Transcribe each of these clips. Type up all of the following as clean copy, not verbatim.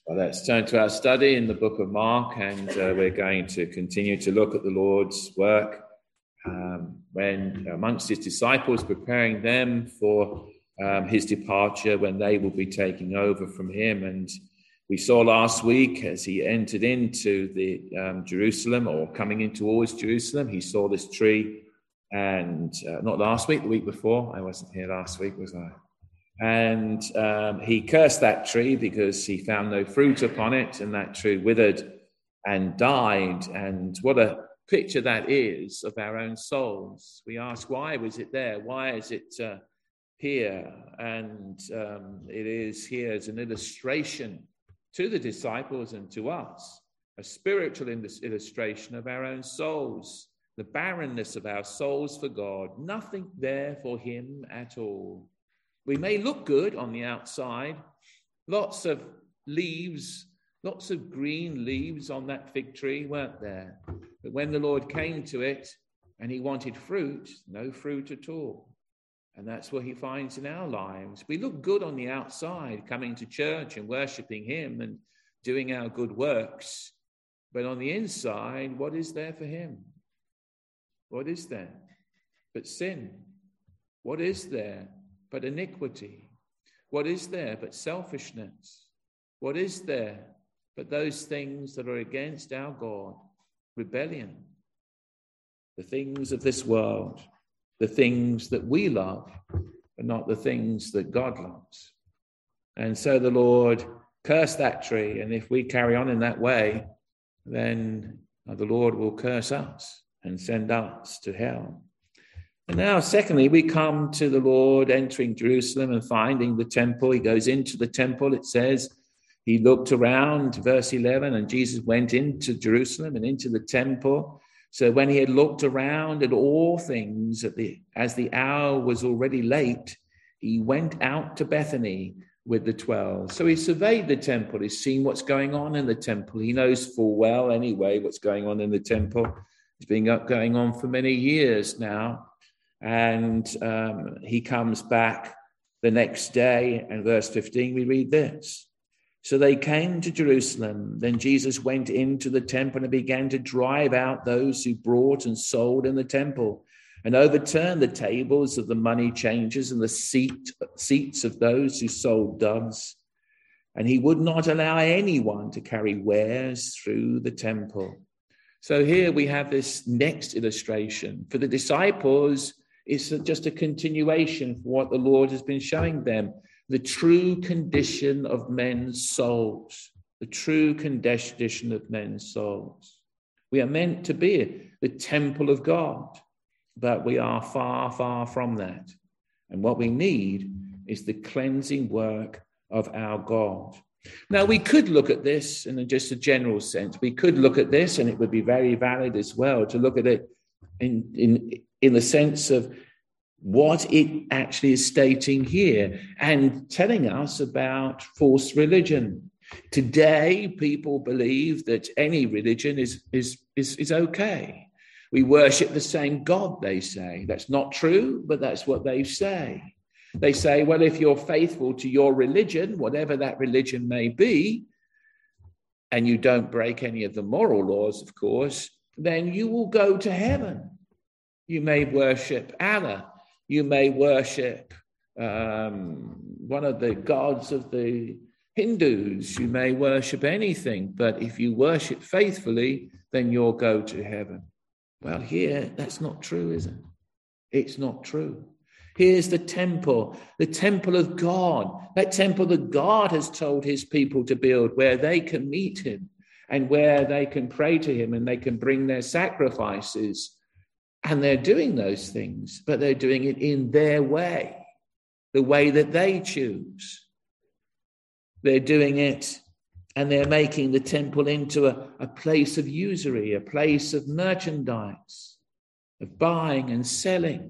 Well, let's turn to our study in the book of Mark, and we're going to continue to look at the Lord's work when amongst his disciples, preparing them for his departure when they will be taking over from him. And we saw last week as he entered into the Jerusalem, or coming in towards Jerusalem, he saw this tree, and not last week, the week before. I wasn't here last week, was I? And he cursed that tree because he found no fruit upon it, and that tree withered and died. And what a picture that is of our own souls. We ask, why was it there? Why is it here? And it is here as an illustration to the disciples and to us, a spiritual illustration of our own souls, the barrenness of our souls for God, nothing there for him at all. We may look good on the outside, lots of leaves, lots of green leaves on that fig tree, weren't there? But when the Lord came to it and he wanted fruit, no fruit at all. And that's what he finds in our lives. We look good on the outside, coming to church and worshiping him and doing our good works. But on the inside, what is there for him? What is there but sin? What is there but iniquity? What is there but selfishness? What is there but those things that are against our God? Rebellion, the things of this world, the things that we love, but not the things that God loves. And so the Lord cursed that tree, and if we carry on in that way, then the Lord will curse us and send us to hell. And now, secondly, we come to the Lord entering Jerusalem and finding the temple. He goes into the temple, it says. He looked around, verse 11, and Jesus went into Jerusalem and into the temple. So when he had looked around at all things, as the hour was already late, he went out to Bethany with the 12. So he surveyed the temple. He's seen what's going on in the temple. He knows full well anyway what's going on in the temple. It's been going on for many years now. And he comes back the next day, and verse 15, we read this. So they came to Jerusalem. Then Jesus went into the temple and began to drive out those who brought and sold in the temple, and overturned the tables of the money changers and the seats of those who sold doves. And he would not allow anyone to carry wares through the temple. So here we have this next illustration. For the disciples, it's just a continuation of what the Lord has been showing them. The true condition of men's souls. The true condition of men's souls. We are meant to be the temple of God, but we are far, far from that. And what we need is the cleansing work of our God. Now, we could look at this in just a general sense. We could look at this, and it would be very valid as well, to look at it in the sense of what it actually is stating here and telling us about false religion. Today, people believe that any religion is okay. We worship the same God, they say. That's not true, but that's what they say. They say, well, if you're faithful to your religion, whatever that religion may be, and you don't break any of the moral laws, of course, then you will go to heaven. You may worship Allah. You may worship one of the gods of the Hindus. You may worship anything, but if you worship faithfully, then you'll go to heaven. Well, here, that's not true, is it? It's not true. Here's the temple of God, that temple that God has told his people to build, where they can meet him and where they can pray to him and they can bring their sacrifices. And they're doing those things, but they're doing it in their way, the way that they choose. They're doing it, and they're making the temple into a place of usury, a place of merchandise, of buying and selling.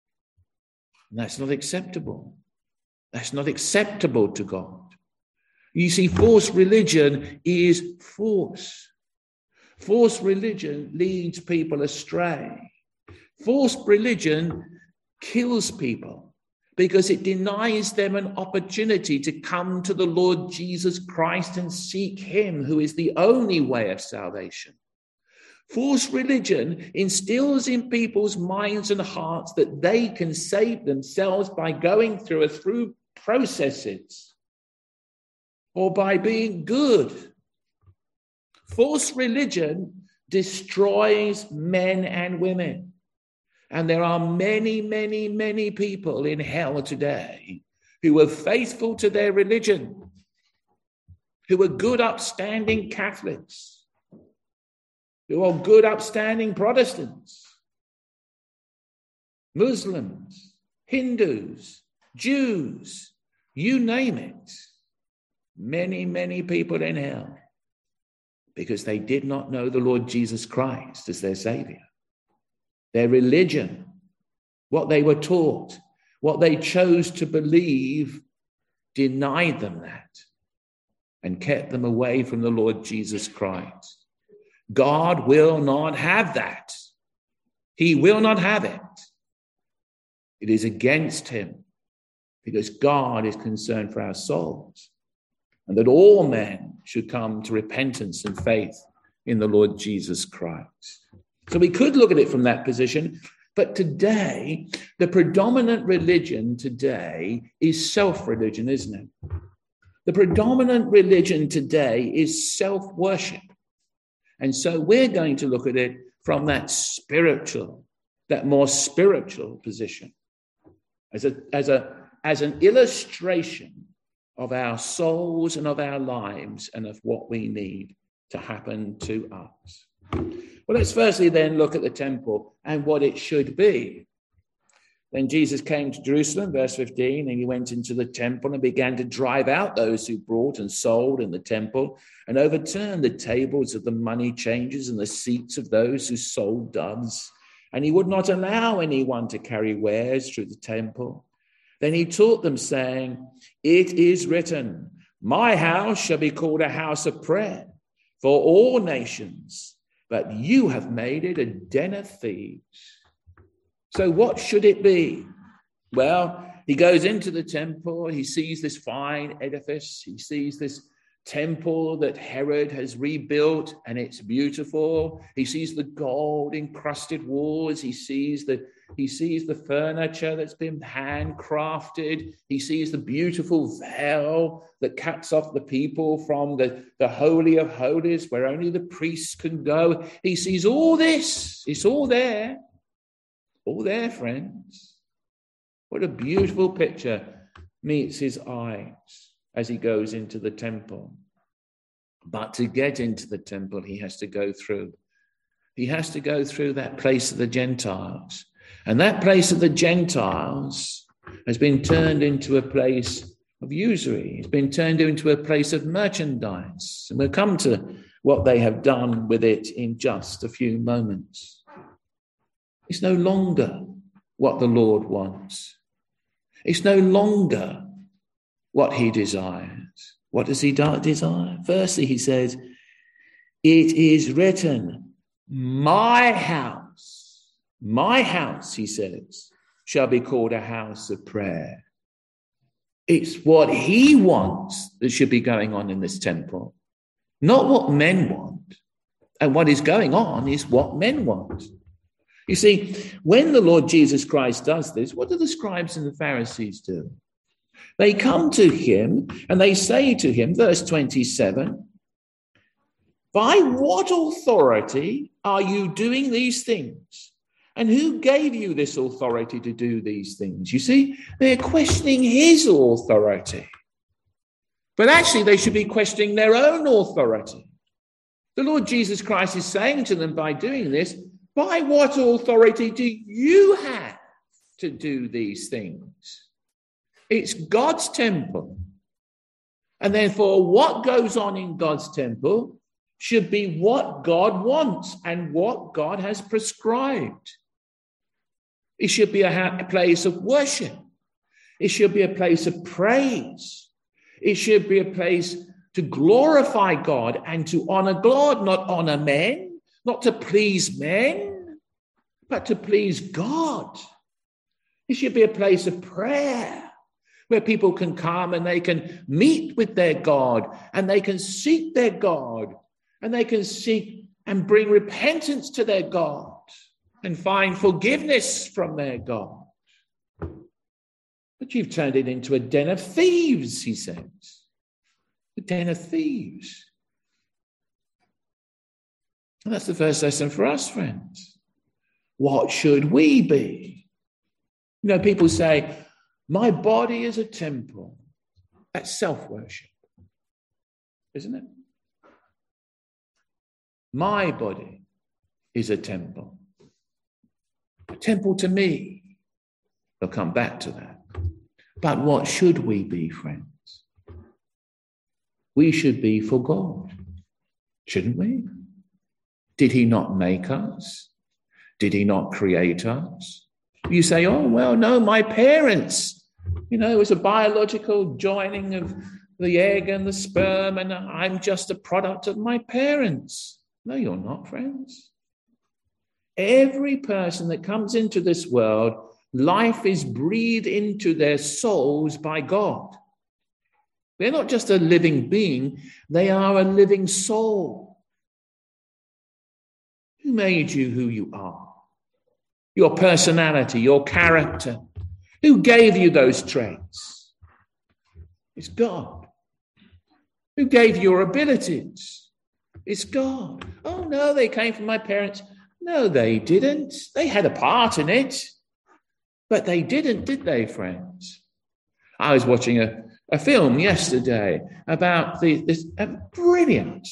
And that's not acceptable. That's not acceptable to God. You see, false religion is force. False religion leads people astray. False religion kills people. because it denies them an opportunity to come to the Lord Jesus Christ and seek him, who is the only way of salvation. False religion instills in people's minds and hearts that they can save themselves by going through processes or by being good. False religion destroys men and women. And there are many, many, many people in hell today who are faithful to their religion, who are good, upstanding Catholics, who are good, upstanding Protestants, Muslims, Hindus, Jews, you name it. Many, many people in hell because they did not know the Lord Jesus Christ as their Savior. Their religion, what they were taught, what they chose to believe, denied them that and kept them away from the Lord Jesus Christ. God will not have that. He will not have it. It is against him because God is concerned for our souls and that all men should come to repentance and faith in the Lord Jesus Christ. So we could look at it from that position, but today, the predominant religion today is self-religion, isn't it? The predominant religion today is self-worship. And so we're going to look at it from that more spiritual position, as an illustration of our souls and of our lives and of what we need to happen to us. Well, let's firstly then look at the temple and what it should be. Then Jesus came to Jerusalem, verse 15, and he went into the temple and began to drive out those who bought and sold in the temple and overturned the tables of the money changers and the seats of those who sold doves. And he would not allow anyone to carry wares through the temple. Then he taught them, saying, "It is written, my house shall be called a house of prayer for all nations, but you have made it a den of thieves." So what should it be? Well, he goes into the temple. He sees this fine edifice. He sees this temple that Herod has rebuilt, and it's beautiful. He sees the gold encrusted walls. He sees the furniture that's been handcrafted. He sees the beautiful veil that cuts off the people from the Holy of Holies, where only the priests can go. He sees all this. It's all there. All there, friends. What a beautiful picture meets his eyes as he goes into the temple. But to get into the temple, he has to go through. He has to go through that place of the Gentiles. And that place of the Gentiles has been turned into a place of usury. It's been turned into a place of merchandise. And we'll come to what they have done with it in just a few moments. It's no longer what the Lord wants. It's no longer what he desires. What does he desire? Firstly, he says, "It is written, my house," he says, "shall be called a house of prayer." It's what he wants that should be going on in this temple, not what men want. And what is going on is what men want. You see, when the Lord Jesus Christ does this, what do the scribes and the Pharisees do? They come to him and they say to him, verse 27, "By what authority are you doing these things? And who gave you this authority to do these things?" You see, they're questioning his authority. But actually, they should be questioning their own authority. The Lord Jesus Christ is saying to them by doing this, "By what authority do you have to do these things?" It's God's temple. And therefore, what goes on in God's temple should be what God wants and what God has prescribed. It should be a place of worship. It should be a place of praise. It should be a place to glorify God and to honor God, not honor men. Not to please men, but to please God. It should be a place of prayer where people can come and they can meet with their God and they can seek their God and they can seek and bring repentance to their God and find forgiveness from their God. But you've turned it into a den of thieves, he says. A den of thieves. And that's the first lesson for us, friends. What should we be? You know, people say, my body is a temple. That's self-worship, isn't it? My body is a temple. A temple to me. We'll come back to that. But what should we be, friends? We should be for God, shouldn't we? Did he not make us? Did he not create us? You say, oh, well, no, my parents, you know, it was a biological joining of the egg and the sperm, and I'm just a product of my parents. No, you're not, friends. Every person that comes into this world, life is breathed into their souls by God. They're not just a living being, they are a living soul. Who made you who you are? Your personality, your character. Who gave you those traits? It's God. Who gave you your abilities? It's God. Oh, no, they came from my parents. No, they didn't. They had a part in it. But they didn't, did they, friends? I was watching a film yesterday about this brilliant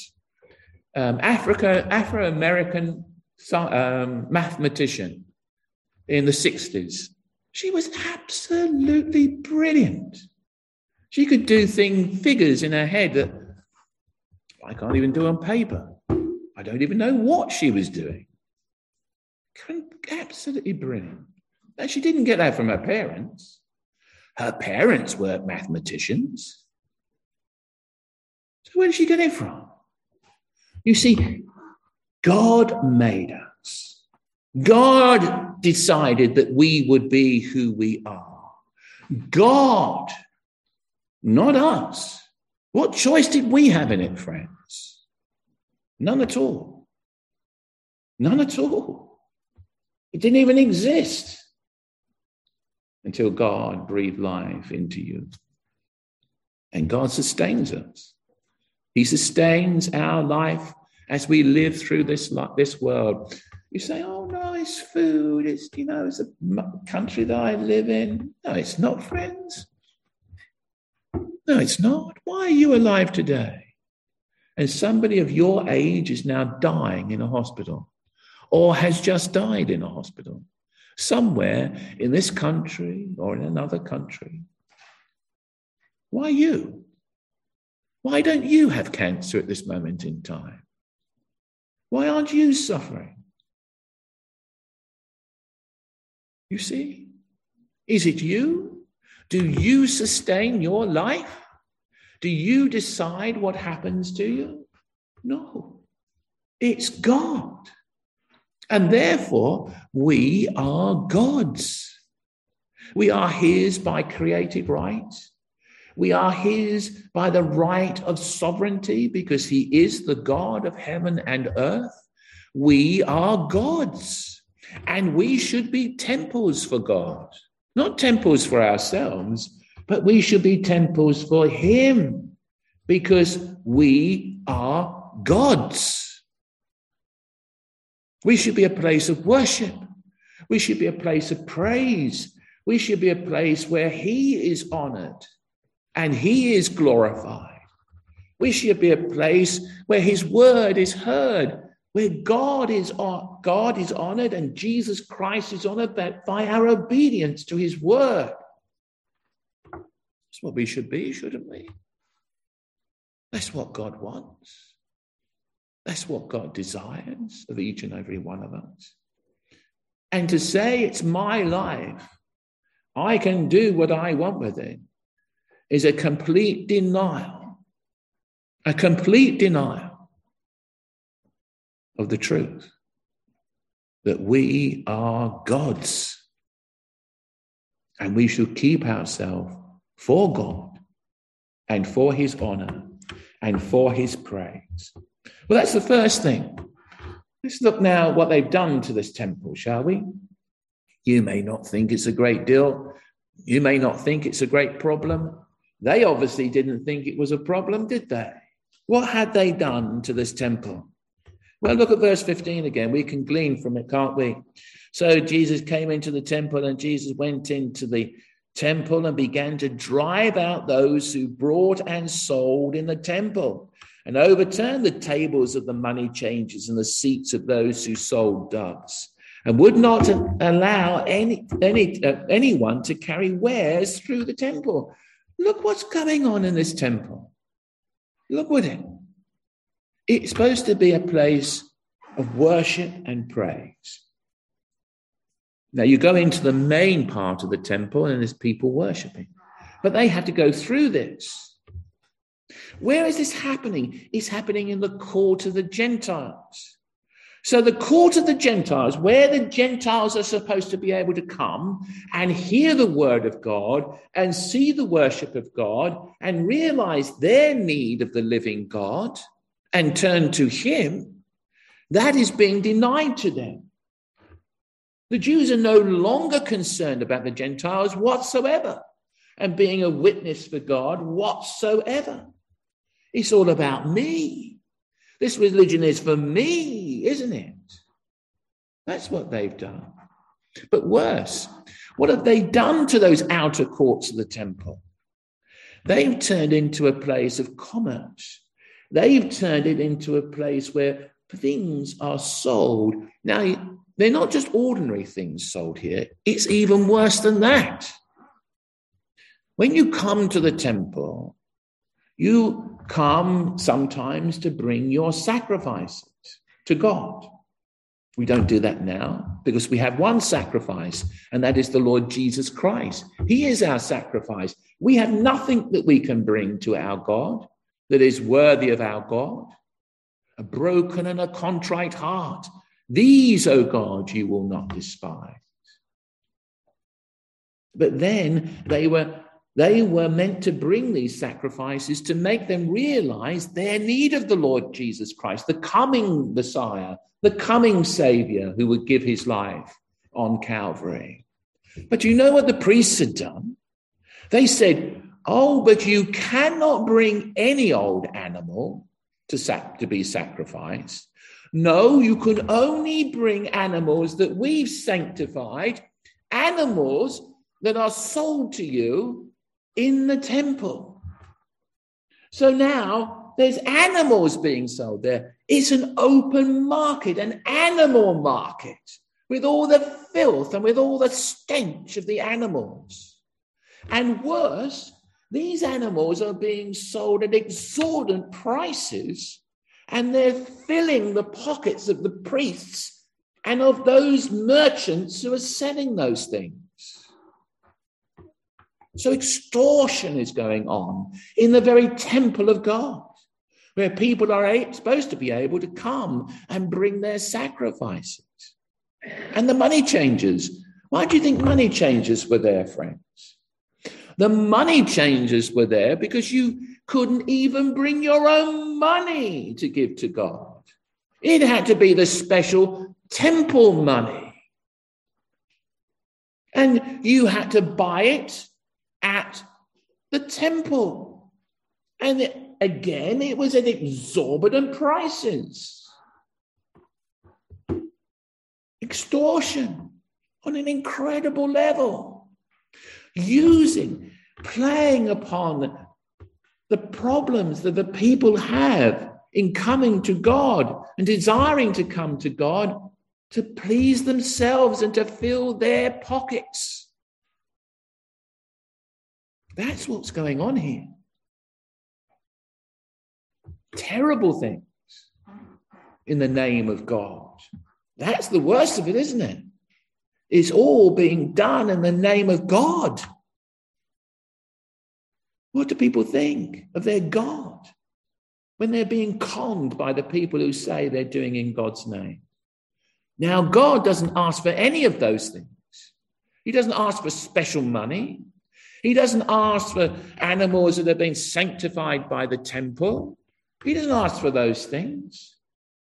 Afro-American mathematician in the 60s. She was absolutely brilliant. She could do figures in her head that I can't even do on paper. I don't even know what she was doing. Absolutely brilliant. And she didn't get that from her parents. Her parents weren't mathematicians. So where did she get it from? You see, God made us. God decided that we would be who we are. God, not us. What choice did we have in it, friends? None at all. None at all. It didn't even exist until God breathed life into you. And God sustains us. He sustains our life as we live through this world. You say, oh, no, it's food. It's, it's a country that I live in. No, it's not, friends. No, it's not. Why are you alive today? And somebody of your age is now dying in a hospital or has just died in a hospital somewhere in this country or in another country. Why you? Why don't you have cancer at this moment in time? Why aren't you suffering? You see? Is it you? Do you sustain your life? Do you decide what happens to you? No. It's God. And therefore, we are God's. We are his by creative right. We are his by the right of sovereignty because he is the God of heaven and earth. We are God's. And we should be temples for God. Not temples for ourselves, but we should be temples for him because we are God's. We should be a place of worship. We should be a place of praise. We should be a place where he is honored and he is glorified. We should be a place where his word is heard, where God is honored and Jesus Christ is honored by our obedience to his word. That's what we should be, shouldn't we? That's what God wants. That's what God desires of each and every one of us. And to say it's my life, I can do what I want with it, is a complete denial of the truth that we are God's. And we should keep ourselves for God and for his honor and for his praise. Well, that's the first thing. Let's look now at what they've done to this temple, shall we? You may not think it's a great deal. You may not think it's a great problem. They obviously didn't think it was a problem, did they? What had they done to this temple? Well, look at verse 15 again. We can glean from it, can't we? So Jesus came into the temple, and Jesus went into the temple and began to drive out those who brought and sold in the temple, and overturned the tables of the money changers and the seats of those who sold doves, and would not allow anyone to carry wares through the temple. Look what's going on in this temple. Look at it. It's supposed to be a place of worship and praise. Now, you go into the main part of the temple and there's people worshiping, but they have to go through this. Where is this happening? It's happening in the court of the Gentiles. So the court of the Gentiles, where the Gentiles are supposed to be able to come and hear the word of God and see the worship of God and realize their need of the living God and turn to him, that is being denied to them. The Jews are no longer concerned about the Gentiles whatsoever and being a witness for God whatsoever. It's all about me. This religion is for me, isn't it? That's what they've done. But worse, what have they done to those outer courts of the temple? They've turned into a place of commerce. They've turned it into a place where things are sold. Now, they're not just ordinary things sold here. It's even worse than that. When you come to the temple, you come sometimes to bring your sacrifices to God. We don't do that now because we have one sacrifice, and that is the Lord Jesus Christ. He is our sacrifice. We have nothing that we can bring to our God that is worthy of our God. A broken and a contrite heart. These, O God, you will not despise. But then they were meant to bring these sacrifices to make them realize their need of the Lord Jesus Christ, the coming Messiah, the coming Savior who would give his life on Calvary. But you know what the priests had done? They said, oh, but you cannot bring any old animal to be sacrificed. No, you can only bring animals that we've sanctified, animals that are sold to you in the temple. So now there's animals being sold there. It's an open market, an animal market, with all the filth and with all the stench of the animals. And worse, these animals are being sold at exorbitant prices, and they're filling the pockets of the priests and of those merchants who are selling those things. So extortion is going on in the very temple of God, where people are supposed to be able to come and bring their sacrifices. And the money changers. Why do you think money changers were there, friends? The money changers were there because you couldn't even bring your own money to give to God. It had to be the special temple money. And you had to buy it at the temple. And it was at exorbitant prices. Extortion on an incredible level. Playing upon the problems that the people have in coming to God and desiring to come to God to please themselves and to fill their pockets. That's what's going on here. Terrible things in the name of God. That's the worst of it, isn't it? It's all being done in the name of God. What do people think of their God when they're being conned by the people who say they're doing in God's name? Now, God doesn't ask for any of those things. He doesn't ask for special money. He doesn't ask for animals that have been sanctified by the temple. He doesn't ask for those things.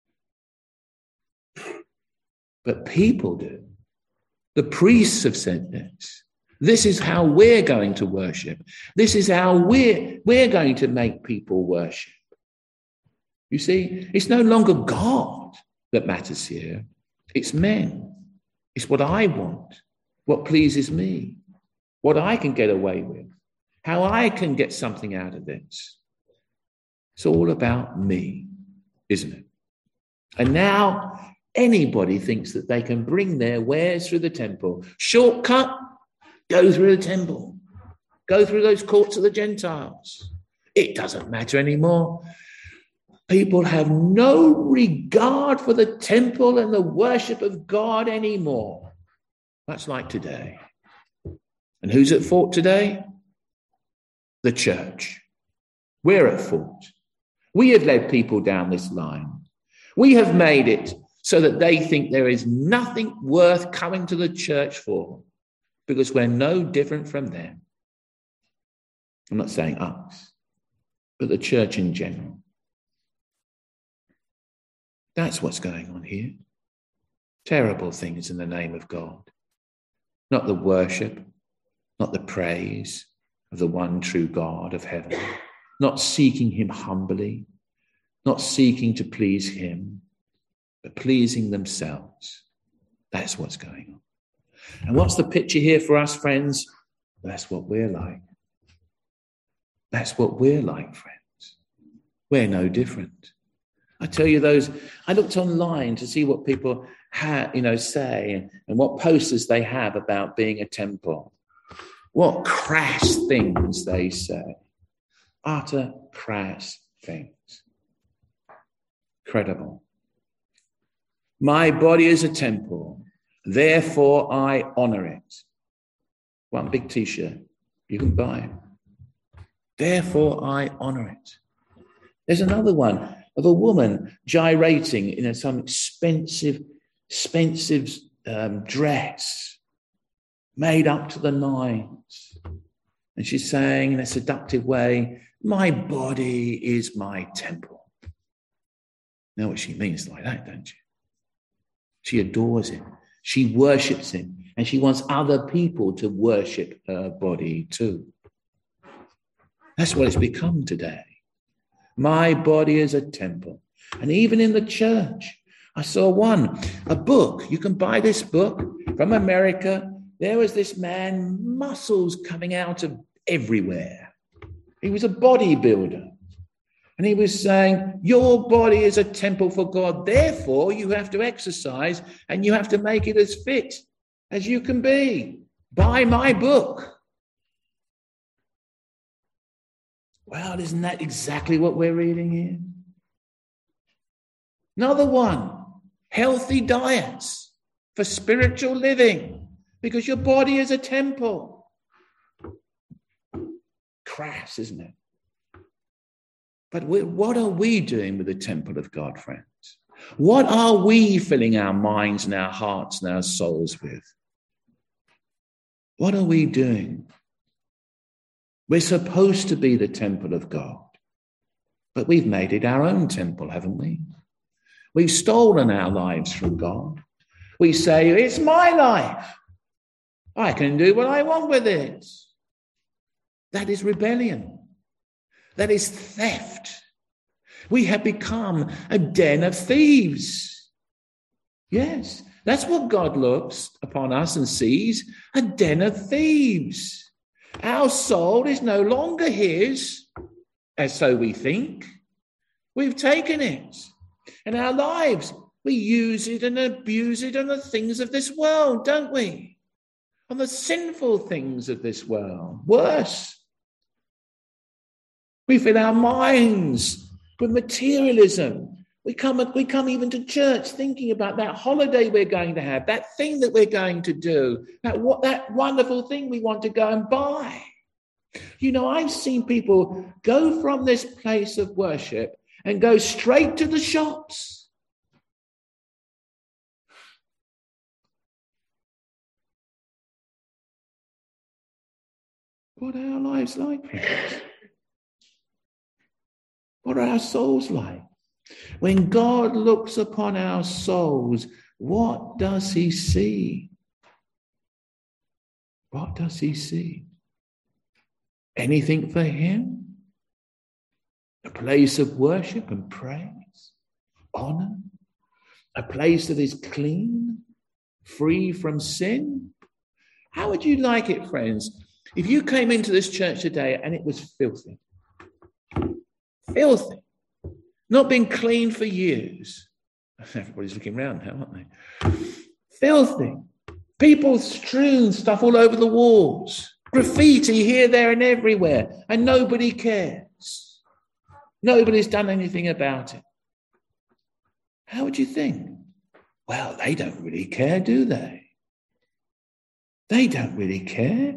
But people do. The priests have said this. This is how we're going to worship. This is how we're going to make people worship. You see, it's no longer God that matters here. It's men. It's what I want, what pleases me, what I can get away with, how I can get something out of this. It's all about me, isn't it? And now anybody thinks that they can bring their wares through the temple. Shortcut, go through the temple. Go through those courts of the Gentiles. It doesn't matter anymore. People have no regard for the temple and the worship of God anymore. That's like today. And who's at fault today? The church. We're at fault. We have led people down this line. We have made it so that they think there is nothing worth coming to the church for because we're no different from them. I'm not saying us, but the church in general. That's what's going on here. Terrible things in the name of God. Not the worship, not the praise of the one true God of heaven. Not seeking him humbly, not seeking to please him, but pleasing themselves. That's what's going on. And what's the picture here for us, friends? That's what we're like. That's what we're like, friends. We're no different. I tell you I looked online to see what people say and what posters they have about being a temple. What crass things they say. Utter crass things. Incredible. My body is a temple, therefore I honor it. One big t-shirt you can buy. Therefore I honor it. There's another one of a woman gyrating in some expensive dress made up to the nines. And she's saying in a seductive way, my body is my temple. You know what she means like that, don't you? She adores him. She worships him. And she wants other people to worship her body too. That's what it's become today. My body is a temple. And even in the church, I saw a book. You can buy this book from America. There was this man, muscles coming out of everywhere. He was a bodybuilder. And he was saying, your body is a temple for God. Therefore, you have to exercise and you have to make it as fit as you can be. Buy my book. Well, isn't that exactly what we're reading here? Another one, healthy diets for spiritual living, because your body is a temple. Crass, isn't it? But what are we doing with the temple of God, friends? What are we filling our minds and our hearts and our souls with? What are we doing? We're supposed to be the temple of God, but we've made it our own temple, haven't we? We've stolen our lives from God. We say, it's my life. I can do what I want with it. That is rebellion. That is theft. We have become a den of thieves. Yes, that's what God looks upon us and sees, a den of thieves. Our soul is no longer his, as so we think. We've taken it. And our lives, we use it and abuse it on the things of this world, don't we? On the sinful things of this world. Worse. We fill our minds with materialism. We come even to church thinking about that holiday we're going to have, that thing that we're going to do, that wonderful thing we want to go and buy. You know, I've seen people go from this place of worship and go straight to the shops. What are our lives like, friends? What are our souls like? When God looks upon our souls, what does he see? What does he see? Anything for him? A place of worship and praise, honor, a place that is clean, free from sin. How would you like it, friends, if you came into this church today and it was filthy? Filthy. Not been cleaned for years. Everybody's looking around now, aren't they? Filthy. People strewn stuff all over the walls. Graffiti here, there, and everywhere. And nobody cares. Nobody's done anything about it. How would you think? Well, they don't really care, do they? They don't really care.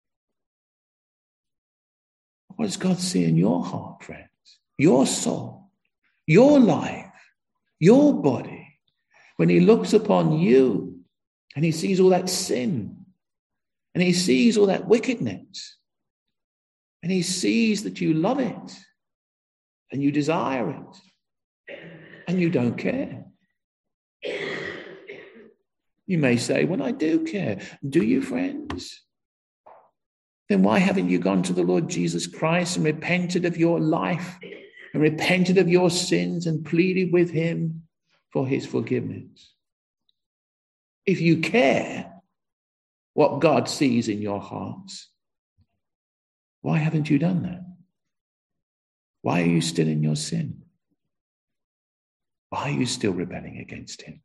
What does God see in your heart, friends? Your soul, your life, your body. When he looks upon you and he sees all that sin and he sees all that wickedness and he sees that you love it and you desire it and you don't care. You may say, well, I do care. Do you, friends? Then why haven't you gone to the Lord Jesus Christ and repented of your life and repented of your sins and pleaded with him for his forgiveness? If you care what God sees in your hearts, why haven't you done that? Why are you still in your sin? Why are you still rebelling against him?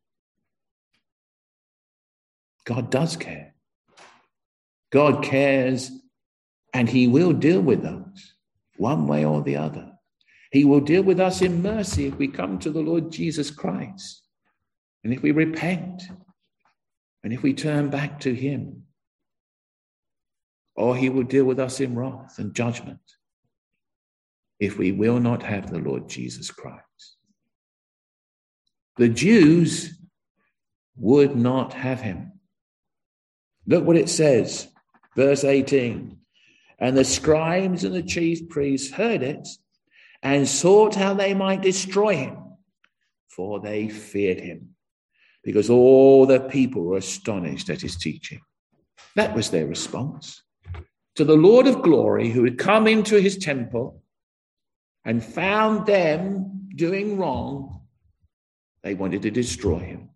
God does care. God cares, and he will deal with us one way or the other. He will deal with us in mercy if we come to the Lord Jesus Christ, and if we repent, and if we turn back to him. Or he will deal with us in wrath and judgment if we will not have the Lord Jesus Christ. The Jews would not have him. Look what it says, verse 18. And the scribes and the chief priests heard it and sought how they might destroy him, for they feared him, because all the people were astonished at his teaching. That was their response to the Lord of glory, who had come into his temple and found them doing wrong. They wanted to destroy him.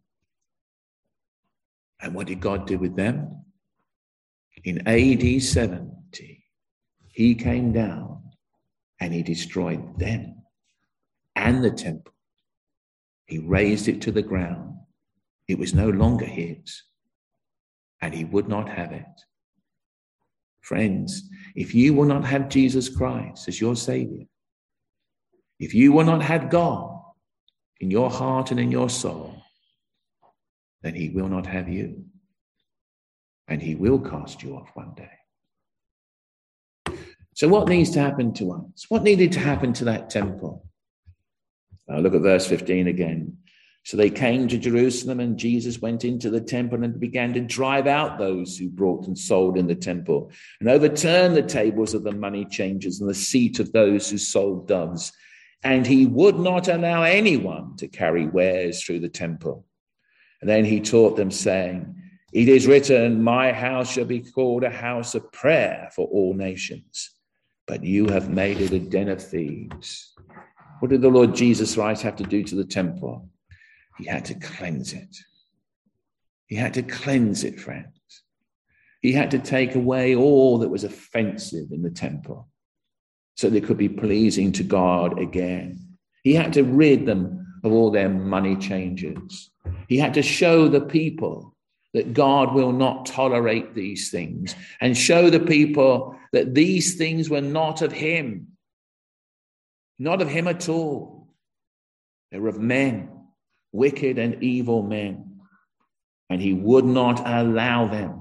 And what did God do with them? In AD 70, he came down and he destroyed them and the temple. He razed it to the ground. It was no longer his, and he would not have it. Friends, if you will not have Jesus Christ as your Savior, if you will not have God in your heart and in your soul, then he will not have you. And he will cast you off one day. So what needs to happen to us? What needed to happen to that temple? Now look at verse 15 again. So they came to Jerusalem, and Jesus went into the temple and began to drive out those who brought and sold in the temple, and overturn the tables of the money changers and the seat of those who sold doves. And he would not allow anyone to carry wares through the temple. And then he taught them, saying, it is written, my house shall be called a house of prayer for all nations, but you have made it a den of thieves. What did the Lord Jesus Christ have to do to the temple? He had to cleanse it. He had to cleanse it, friends. He had to take away all that was offensive in the temple so that it could be pleasing to God again. He had to rid them of all their money changers. He had to show the people that God will not tolerate these things, and show the people that these things were not of him, not of him at all. They were of men, wicked and evil men, and he would not allow them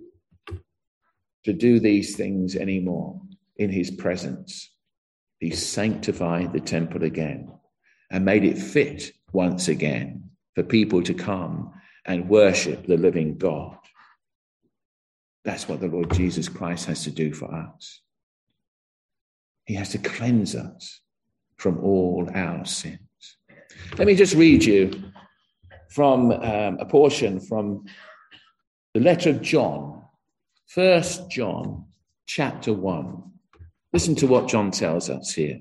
to do these things anymore in his presence. He sanctified the temple again and made it fit once again for people to come and worship the living God. That's what the Lord Jesus Christ has to do for us. He has to cleanse us from all our sins. Let me just read you from a portion from the letter of John, 1 John chapter 1. Listen to what John tells us here.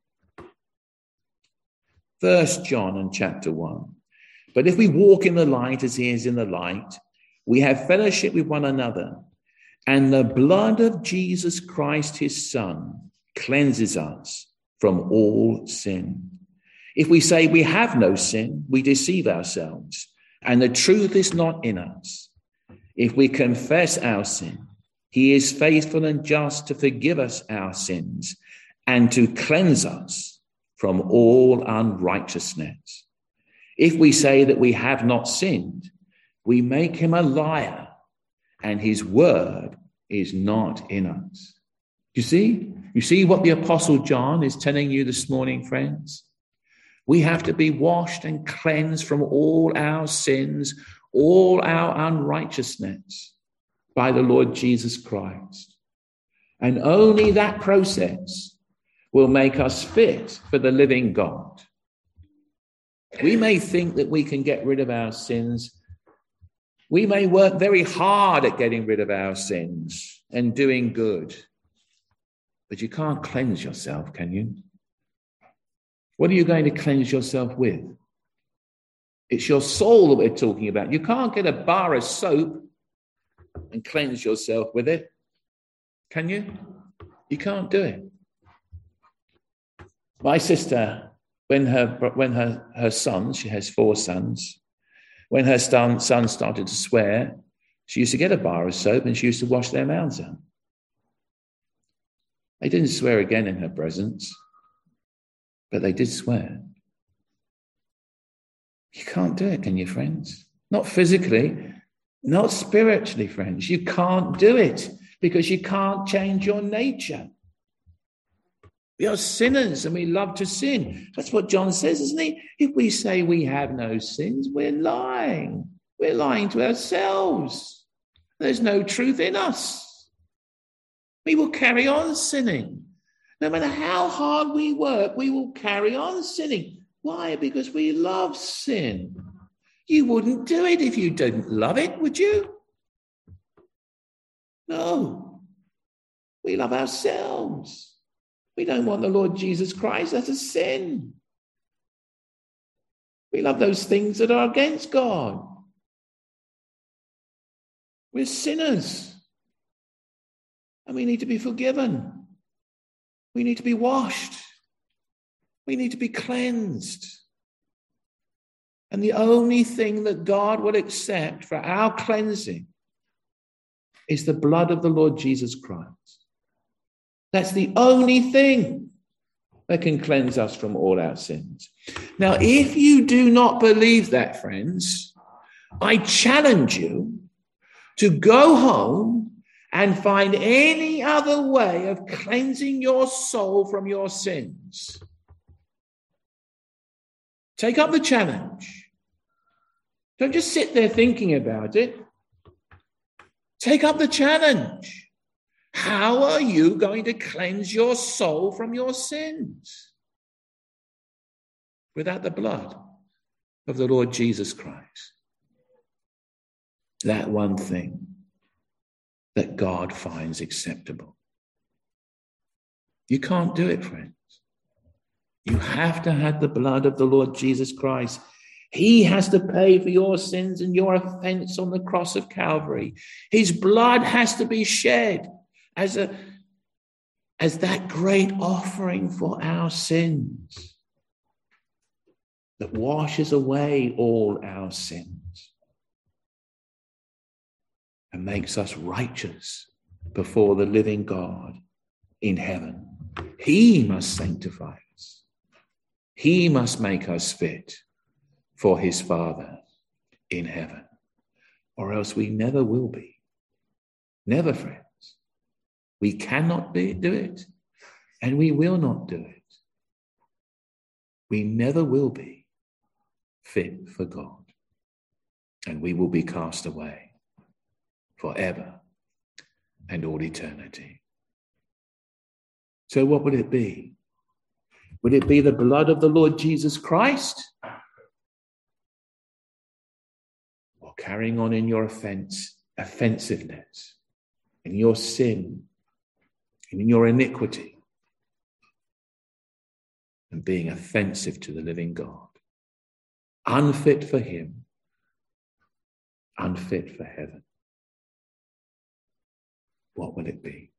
1 John and chapter 1. But if we walk in the light as he is in the light, we have fellowship with one another, and the blood of Jesus Christ, his Son, cleanses us from all sin. If we say we have no sin, we deceive ourselves, and the truth is not in us. If we confess our sin, he is faithful and just to forgive us our sins and to cleanse us from all unrighteousness. If we say that we have not sinned, we make him a liar, and his word is not in us. You see what the Apostle John is telling you this morning, friends? We have to be washed and cleansed from all our sins, all our unrighteousness by the Lord Jesus Christ. And only that process will make us fit for the living God. We may think that we can get rid of our sins. We may work very hard at getting rid of our sins and doing good. But you can't cleanse yourself, can you? What are you going to cleanse yourself with? It's your soul that we're talking about. You can't get a bar of soap and cleanse yourself with it, can you? You can't do it. My sister, when her sons, she has 4 sons, when her son started to swear, she used to get a bar of soap and she used to wash their mouths out. They didn't swear again in her presence, but they did swear. You can't do it, can you, friends? Not physically, not spiritually, friends. You can't do it because you can't change your nature. We are sinners and we love to sin. That's what John says, isn't he? If we say we have no sins, we're lying. We're lying to ourselves. There's no truth in us. We will carry on sinning. No matter how hard we work, we will carry on sinning. Why? Because we love sin. You wouldn't do it if you didn't love it, would you? No. We love ourselves. We don't want the Lord Jesus Christ. That's a sin. We love those things that are against God. We're sinners. And we need to be forgiven. We need to be washed. We need to be cleansed. And the only thing that God will accept for our cleansing is the blood of the Lord Jesus Christ. That's the only thing that can cleanse us from all our sins. Now, if you do not believe that, friends, I challenge you to go home and find any other way of cleansing your soul from your sins. Take up the challenge. Don't just sit there thinking about it. Take up the challenge. How are you going to cleanse your soul from your sins? Without the blood of the Lord Jesus Christ. That one thing that God finds acceptable. You can't do it, friends. You have to have the blood of the Lord Jesus Christ. He has to pay for your sins and your offense on the cross of Calvary. His blood has to be shed as that great offering for our sins that washes away all our sins and makes us righteous before the living God in heaven. He must sanctify us. He must make us fit for his Father in heaven, or else we never will be. Never, friends. We cannot do it, and we will not do it. We never will be fit for God, and we will be cast away forever and all eternity. So what would it be? Would it be the blood of the Lord Jesus Christ? Or carrying on in your offensiveness, in your sin, in your iniquity, and being offensive to the living God, unfit for him, unfit for heaven? What will it be?